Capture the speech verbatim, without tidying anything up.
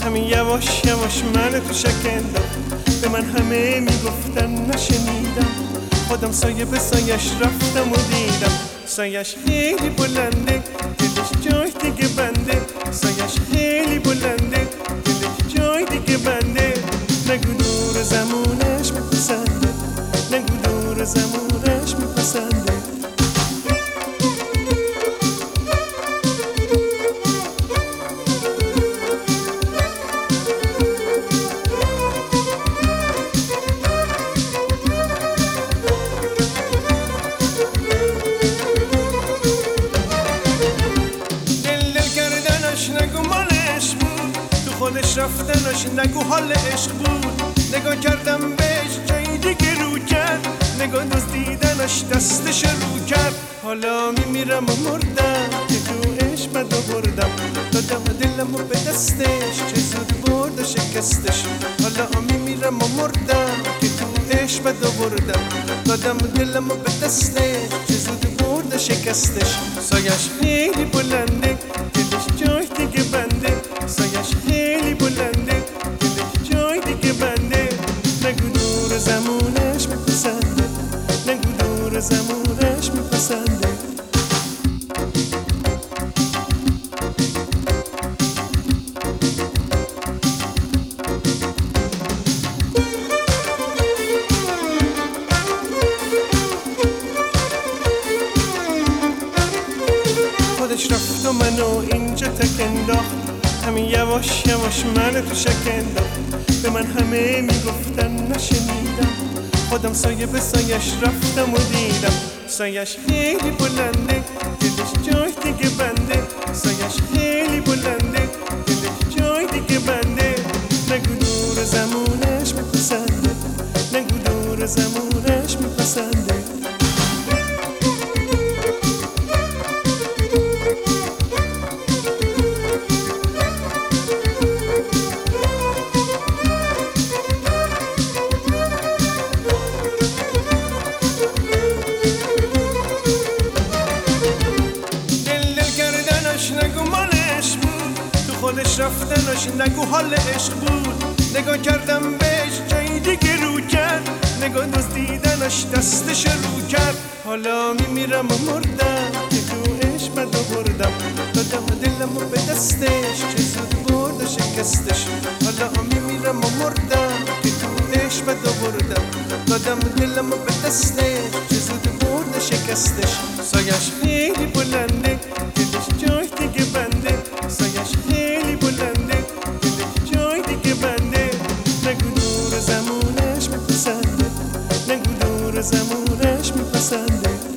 همین یواش یواش من تو شکندم. به من همه میگفتن نشنیدم، خودم سایه به سایش رفتم و دیدم. سایش خیلی بلنده، دلش جای دیگه بنده. سایش خیلی بلنده، دلش جای دیگه بنده. نگو دور زمونش میپسنده، نگو دور زمونش میپسنده. نگو مالش بود، تو خودش رفتنش نگو حال عشق بود. نگاه کردم بهش جای دیگه رو کرد، نگاه دزدیدنش دستش رو کرد. حالا میمیرم و مردم که تو عشق بد آوردم، دادم دلم و به دستش چه زود برد و شکستش. حالا میمیرم و مردم که تو عشق بد آوردم، دادم دلم و به دستش چه زود برد و شکستش. سایش خیلی بلنده، دلش جای دیگه بنده. سایش خیلی بلنده، دلش جای دیگه بنده. نگو دور زمونش میپسنده، نگو دور زمونش میپسنده. خودش رفت و منو اینجا تک انداخت، همین یواش یواش من تو شکندم. به من همه میگفتن نشنیدم، خودم سایه به سایش رفتم و دیدم. سایش خیلی بلنده، دلش جای دیگه بنده. سایش خیلی بلنده، دلش جای دیگه بنده. نگو دور زمونش میپسنده، نگو دور زمونش میپسنده. نگو مالش بود، تو خودش رفتنش نگو حال عشق بود. نگاه کردم بهش جای دیگه رو کرد، نگاه دزدیدنش دستش رو کرد. حالا میمیرم و مردم که تو عشق بد آوردم، دادم دلم و به دستش چه زود برد و شکستش. حالا میمیرم و مردم که تو عشق بد آوردم، دادم دلم و به دستش چه زود برد و شکستش. سایش خیلی بلنده، دلش جای دیگه بنده. سایش خیلی بلنده، دلش جای دیگه بنده. نگو دور زمونش میپسنده، نگو دور زمونش میپسنده.